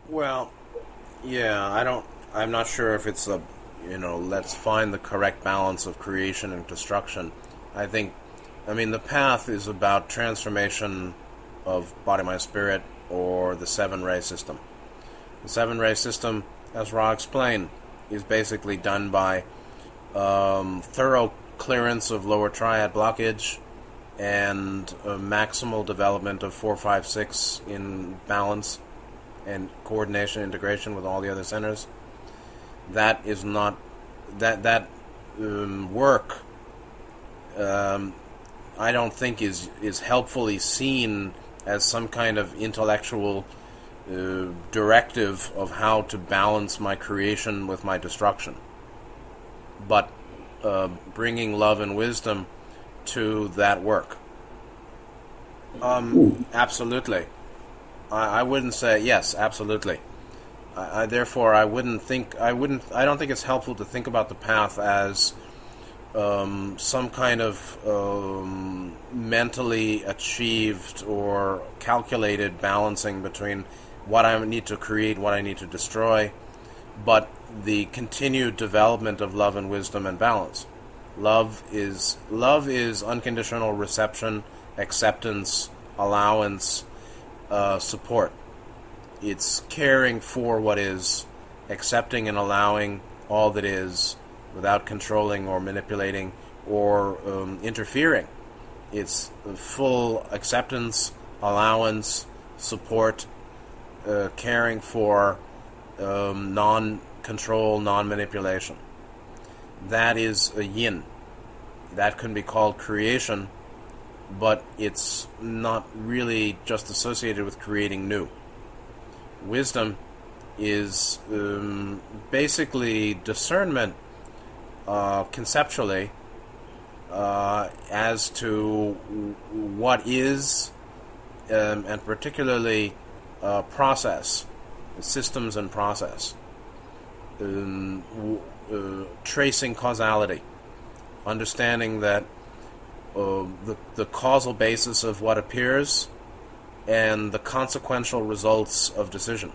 Well, yeah, I'm not sure if it's a, let's find the correct balance of creation and destruction. I think, I mean, the path is about transformation of body, mind, spirit, or the seven ray system. The seven ray system, as Ra explained, is basically done by thorough clearance of lower triad blockage and maximal development of 4, 5, 6 in balance and coordination integration with all the other centers. That is not that work. I don't think is helpfully seen as some kind of intellectual directive of how to balance my creation with my destruction, but bringing love and wisdom to that work. Absolutely. I wouldn't say yes. Absolutely. Therefore, I don't think it's helpful to think about the path as some kind of mentally achieved or calculated balancing between what I need to create, what I need to destroy, but the continued development of love and wisdom and balance. Love is unconditional reception, acceptance, allowance, support. It's caring for what is, accepting and allowing all that is, without controlling or manipulating or interfering. It's full acceptance, allowance, support, caring for, non-control, non-manipulation. That is a yin. That can be called creation, but it's not really just associated with creating new. Wisdom is basically discernment conceptually as to what is, and particularly process, systems and process, tracing causality, understanding that the causal basis of what appears and the consequential results of decision.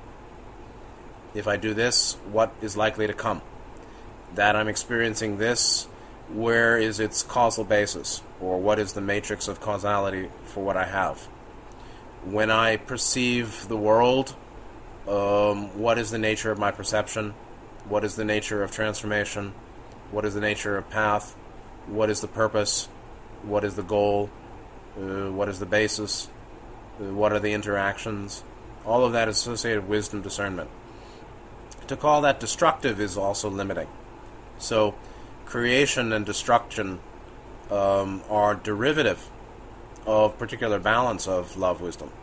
If I do this, what is likely to come? That I'm experiencing this, where is its causal basis? Or what is the matrix of causality for what I have? When I perceive the world, what is the nature of my perception? What is the nature of transformation? What is the nature of path? What is the purpose? What is the goal? What is the basis? What are the interactions? All of that is associated with wisdom discernment. To call that destructive is also limiting. So creation and destruction are derivative of particular balance of love wisdom.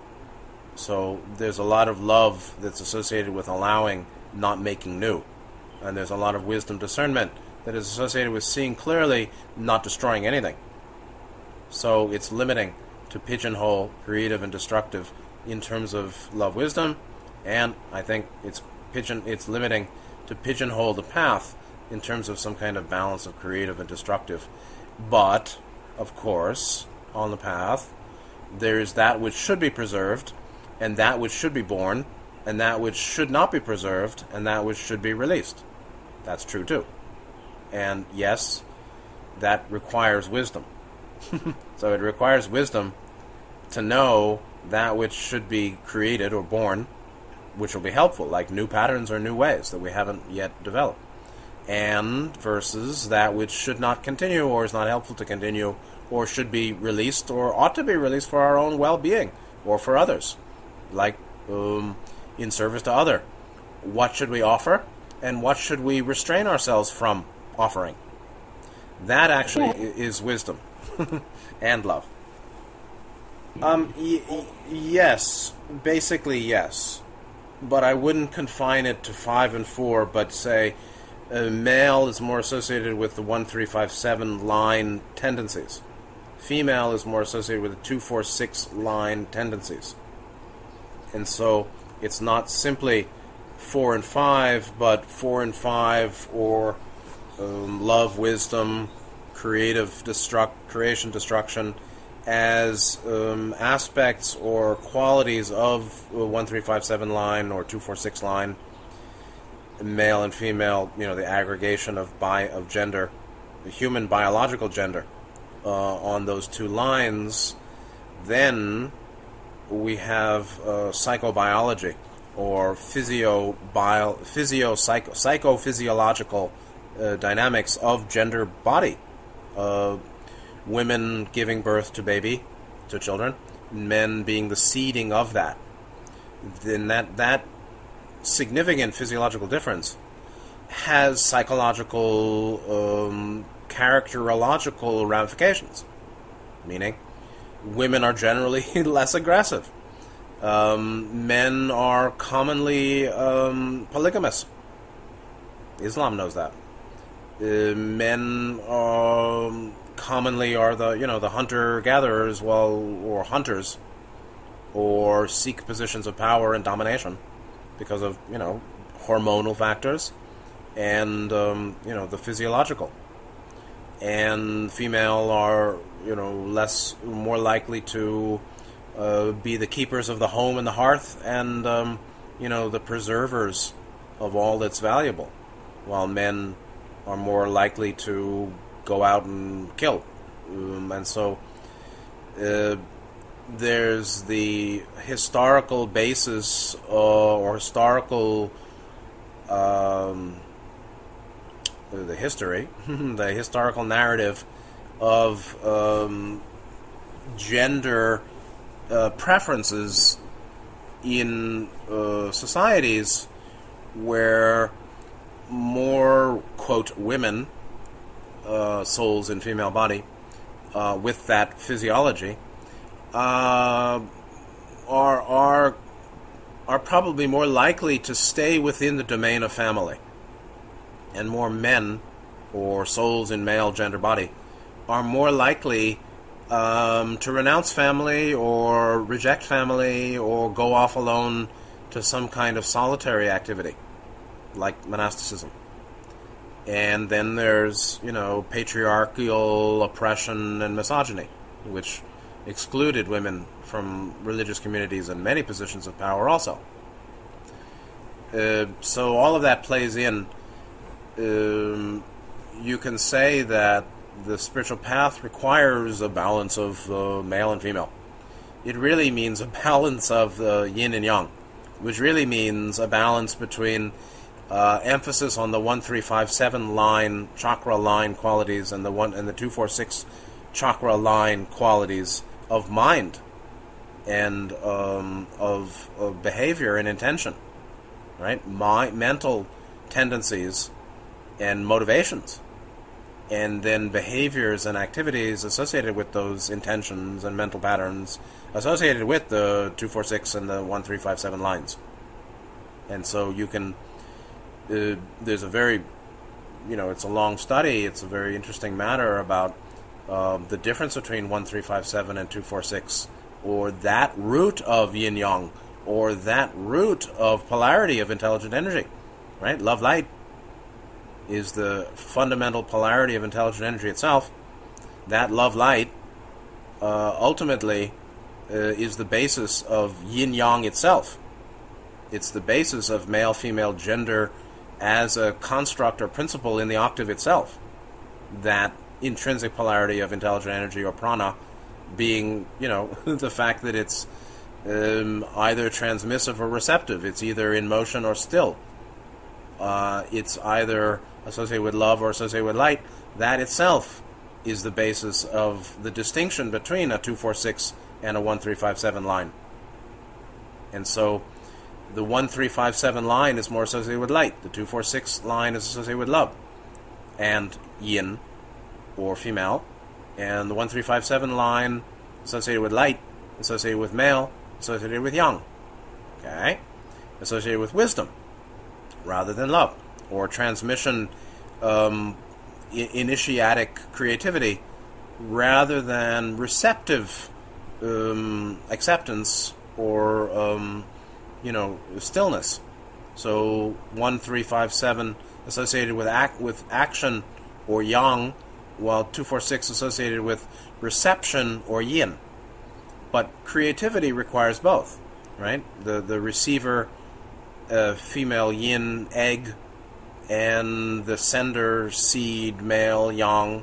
So there's a lot of love that's associated with allowing, not making new. And there's a lot of wisdom discernment that is associated with seeing clearly, not destroying anything. So it's limiting to pigeonhole creative and destructive in terms of love wisdom, and I think it's limiting to pigeonhole the path in terms of some kind of balance of creative and destructive. But, of course, on the path, there is that which should be preserved, and that which should be born, and that which should not be preserved, and that which should be released. That's true too. And yes, that requires wisdom. So it requires wisdom to know that which should be created or born, which will be helpful, like new patterns or new ways that we haven't yet developed, and versus that which should not continue or is not helpful to continue or should be released or ought to be released for our own well-being or for others, like in service to other. What should we offer and what should we restrain ourselves from offering? That actually is wisdom and love. Yes, basically yes, but I wouldn't confine it to 5 and 4, but say male is more associated with the 1, 3, 5, 7 line tendencies. Female is more associated with the 2, 4, 6 line tendencies. And so it's not simply 4 and 5, but 4 and 5 or love, wisdom, creation, destruction, as aspects or qualities of 1357 line or 246 line, male and female, the aggregation of gender, the human biological gender, on those two lines, then we have psychobiology or psychophysiological dynamics of gender body. Women giving birth to children, men being the seeding of that. Then that significant physiological difference has psychological, characterological ramifications. Meaning, women are generally less aggressive. Men are commonly polygamous. Islam knows that. Men commonly are the hunter-gatherers, or hunters, or seek positions of power and domination because of hormonal factors and the physiological. And female are more likely to be the keepers of the home and the hearth and the preservers of all that's valuable, while men are more likely to go out and kill. And so there's the historical basis or historical the history, the historical narrative of gender preferences in societies where more, quote, women, souls in female body, with that physiology, are probably more likely to stay within the domain of family, and more men, or souls in male gender body, are more likely to renounce family or reject family or go off alone to some kind of solitary activity, like monasticism. And then there's, patriarchal oppression and misogyny, which excluded women from religious communities and many positions of power also. So all of that plays in. You can say that the spiritual path requires a balance of male and female. It really means a balance of yin and yang, which really means a balance between emphasis on the 1357 line, chakra line qualities, and the 246 chakra line qualities of mind and of behavior and intention, right? Mental tendencies and motivations, and then behaviors and activities associated with those intentions and mental patterns associated with the 246 and the 1357 lines. And so you can, there's a very, it's a long study, it's a very interesting matter about the difference between 1357 and 246, or that root of yin-yang, or that root of polarity of intelligent energy, right? Love-light is the fundamental polarity of intelligent energy itself. That love-light ultimately is the basis of yin-yang itself. It's the basis of male-female gender as a construct or principle in the octave itself. That intrinsic polarity of intelligent energy, or prana, being, the fact that it's either transmissive or receptive. It's either in motion or still. It's either associated with love or associated with light. That itself is the basis of the distinction between a 246 and a 1357 line. And so the 1357 line is more associated with light. The 246 line is associated with love and yin, or female. And the 1357 line associated with light, associated with male, associated with yang. Okay? Associated with wisdom rather than love, or transmission, initiatic creativity rather than receptive acceptance or stillness. So 1357 associated with action or yang, while 246 associated with reception or yin. But creativity requires both, right? The receiver, female yin egg, and the sender seed male yang,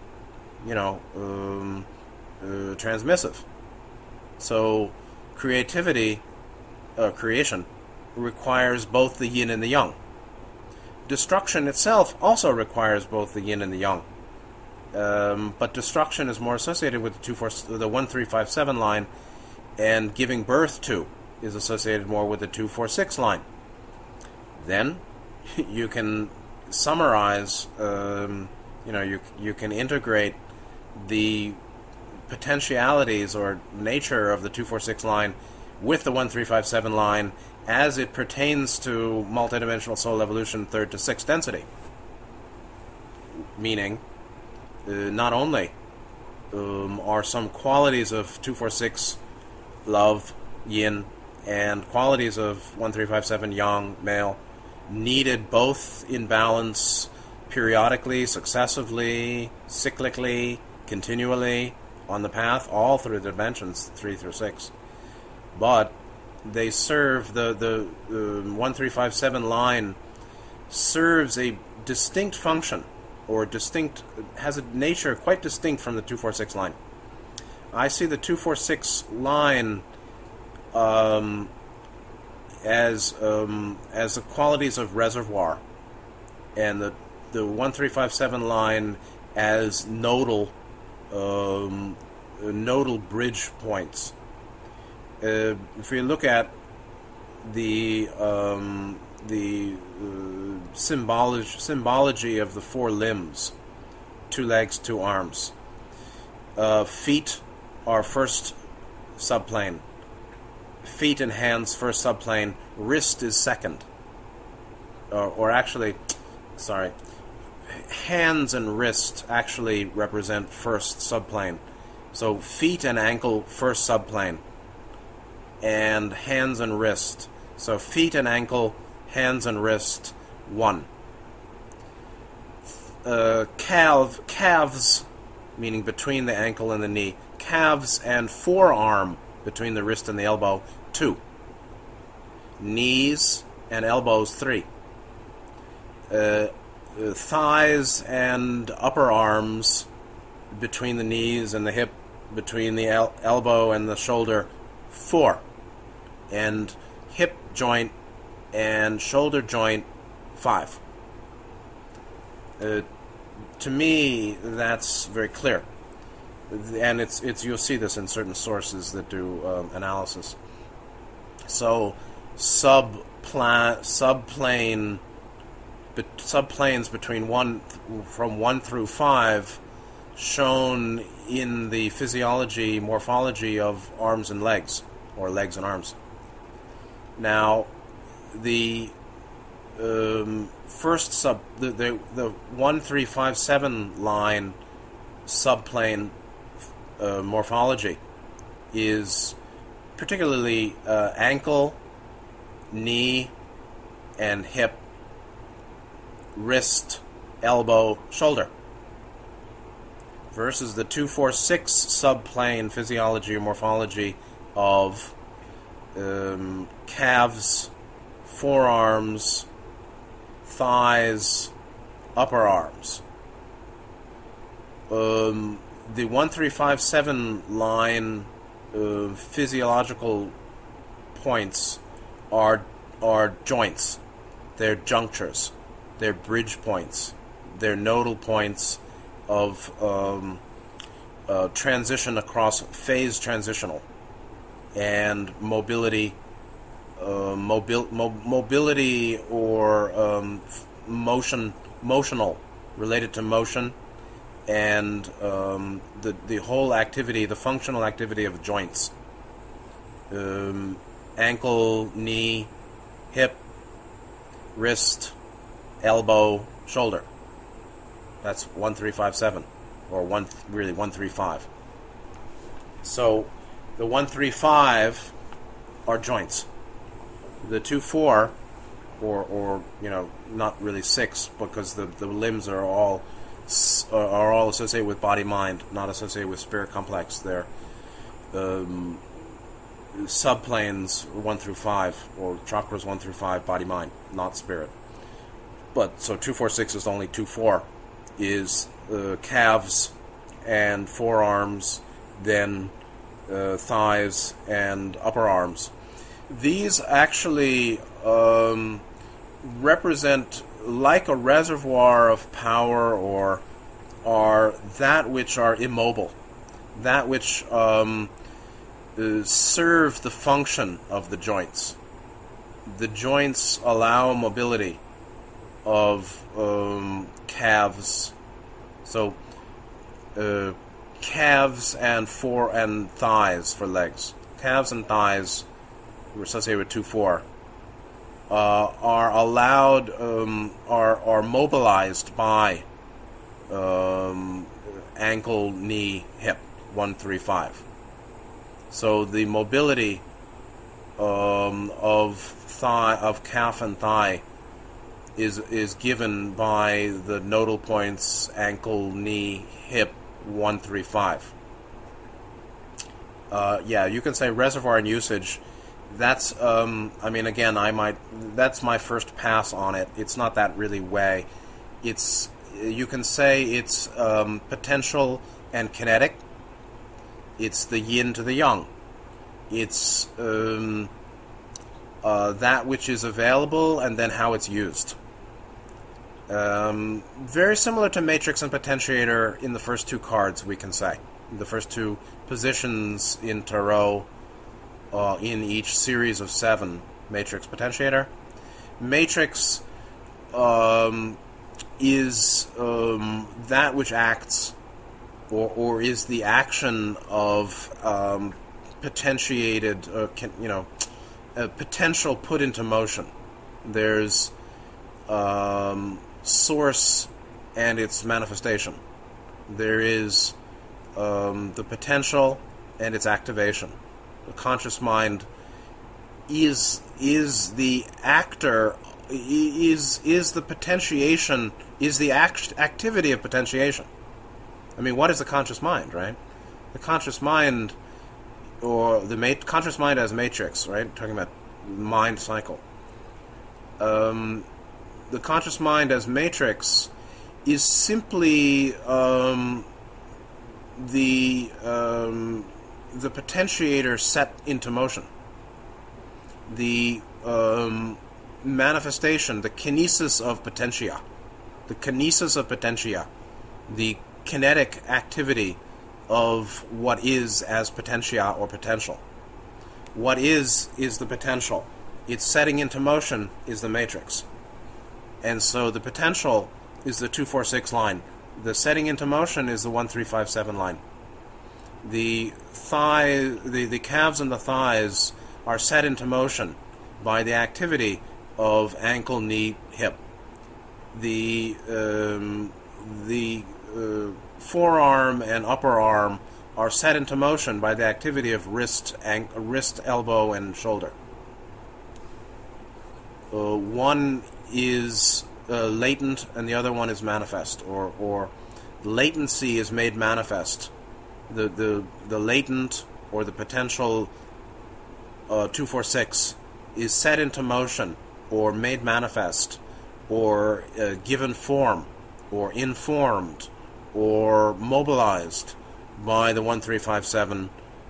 transmissive. So creativity, creation, requires both the yin and the yang. Destruction itself also requires both the yin and the yang. But destruction is more associated with the 1357 line, and giving birth to is associated more with the 246 line. Then you can summarize, you can integrate the potentialities or nature of the 246 line with the 1357 line as it pertains to multidimensional soul evolution 3rd to 6th density. Meaning, not only are some qualities of 246 love, yin, and qualities of 1357 yang, male, needed both in balance periodically, successively, cyclically, continually on the path, all through the dimensions 3 through 6. But they serve, the 1357 line serves a distinct function, or has a nature quite distinct from the 246 line. I see the 246 line as the qualities of reservoir, and the 1357 line as nodal bridge points. If we look at the symbology of the four limbs, 2 legs, 2 arms, feet are first subplane. Feet and hands first subplane. Wrist is second. Or actually, sorry, hands and wrist actually represent first subplane. So feet and ankle first subplane, and hands and wrist. So feet and ankle, hands and wrist, 1. Calves, meaning between the ankle and the knee. Calves and forearm, between the wrist and the elbow, 2. Knees and elbows, 3. Thighs and upper arms, between the knees and the hip, between the elbow and the shoulder, 4. And hip joint and shoulder joint, 5. To me, that's very clear. And it's you'll see this in certain sources that do analysis. So subplanes between from 1 through 5 shown in the physiology, morphology of arms and legs, or legs and arms. Now, the first the 1357 line subplane morphology is particularly ankle, knee, and hip, wrist, elbow, shoulder, versus the 246 subplane physiology or morphology of calves, forearms, thighs, upper arms. The 1357 line physiological points are joints. They're junctures. They're bridge points. They're nodal points of transition across phase transitional and mobility, mobility or motional, related to motion, and the whole activity, the functional activity of joints. Ankle, knee, hip, wrist, elbow, shoulder. That's 1357, or 135. So the 135 are joints. The 24, or not really 6, because the limbs are all are all associated with body-mind, not associated with spirit complex. They're subplanes 1 through 5, or chakras 1 through 5, body-mind, not spirit. But so 2, 4, 6 is only 2, 4 is calves and forearms, then thighs and upper arms. These actually represent like a reservoir of power, or are that which are immobile, that which serve the function of the joints. The joints allow mobility of calves. So calves and thighs for legs. Calves and thighs, we're associated with 2, 4, are allowed, are mobilized by ankle, knee, hip, 1, 3, 5. So the mobility of calf and thigh is given by the nodal points ankle, knee, hip, 1, 3, 5. Yeah, you can say reservoir and usage. That's I mean, again, that's my first pass on it. It's not that really way. It's, you can say it's potential and kinetic. It's the yin to the yang. It's that which is available and then how it's used. Very similar to matrix and potentiator in the first 2 cards, we can say. The first 2 positions in Tarot, in each series of 7, matrix, potentiator. Matrix is that which acts, or is the action of potentiated, potential put into motion. There's source and its manifestation. There is the potential and its activation. The conscious mind is the actor, is the potentiation, is the activity of potentiation. I mean, what is the conscious mind, right? The conscious mind, or the conscious mind as matrix, right? Talking about mind cycle. The conscious mind as matrix is simply the potentiator set into motion. The manifestation, the kinesis of potentia. The kinesis of potentia. The kinetic activity of what is as potentia or potential. What is the potential. Its setting into motion is the matrix. And so the potential is the 2, 4, 6 line. The setting into motion is the 1, 3, 5, 7 line. The calves and the thighs are set into motion by the activity of ankle, knee, hip. The forearm and upper arm are set into motion by the activity of wrist, elbow, and shoulder. One is latent and the other one is manifest, or latency is made manifest. The latent, or the potential 2, 4, 6 is set into motion or made manifest or given form or informed or mobilized by the 1, 3, 5, 7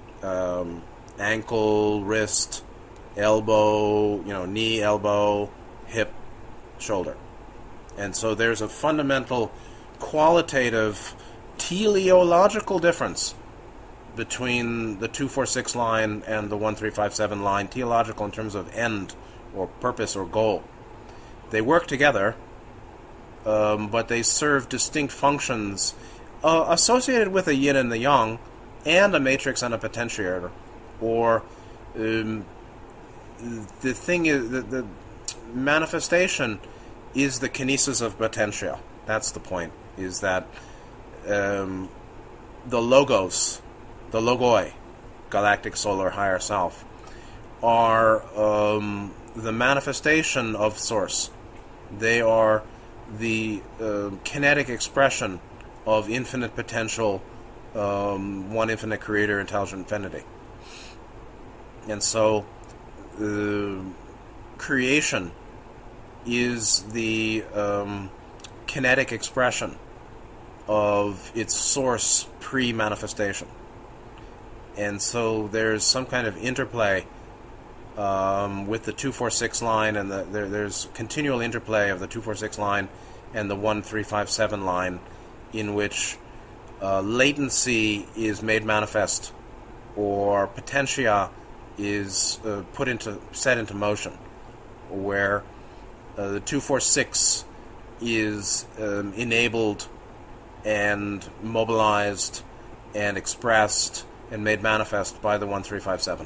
ankle, wrist, elbow, knee, elbow, hip, shoulder. And so there's a fundamental qualitative teleological difference between the 2, 4, 6 line and the 1, 3, 5, 7 line. Teleological in terms of end or purpose or goal. They work together, but they serve distinct functions associated with a yin and the yang, and a matrix and a potentiator. Or the thing is, the manifestation is the kinesis of potentia. That's the point, is that the logos, the logoi, galactic solar higher self, are the manifestation of source. They are the kinetic expression of infinite potential, one infinite creator, intelligent infinity. And so creation is the kinetic expression of its source pre-manifestation. And so there's some kind of interplay with the 246 line, and there's continual interplay of the 246 line and the 1357 line, in which latency is made manifest, or potentia is set into motion, where the 246 is enabled and mobilized and expressed and made manifest by the 1357.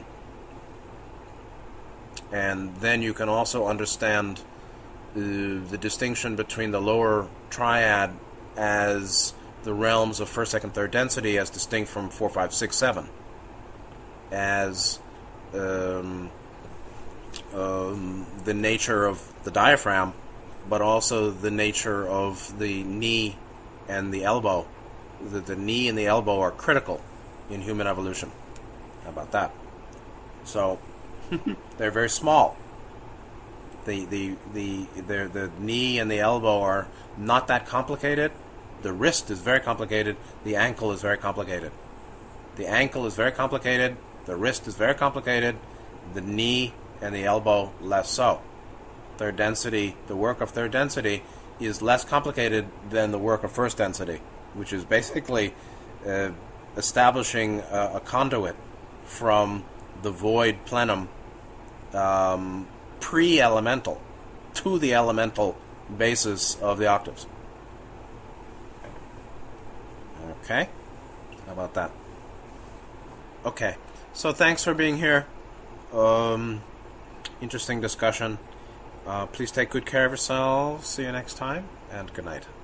And then you can also understand the distinction between the lower triad as the realms of first, second, third density, as distinct from 4, 5, 6, 7, as the nature of the diaphragm, but also the nature of the knee and the elbow. The knee and the elbow are critical in human evolution. How about that? So they're very small. The knee and the elbow are not that complicated. The wrist is very complicated. The ankle is very complicated. The ankle is very complicated. The wrist is very complicated. The knee and the elbow less so. Third density, the work of third density, is less complicated than the work of first density, which is basically establishing a conduit from the void plenum pre-elemental to the elemental basis of the octaves. Okay? How about that? Okay. So thanks for being here. Interesting discussion. Please take good care of yourselves. See you next time, and good night.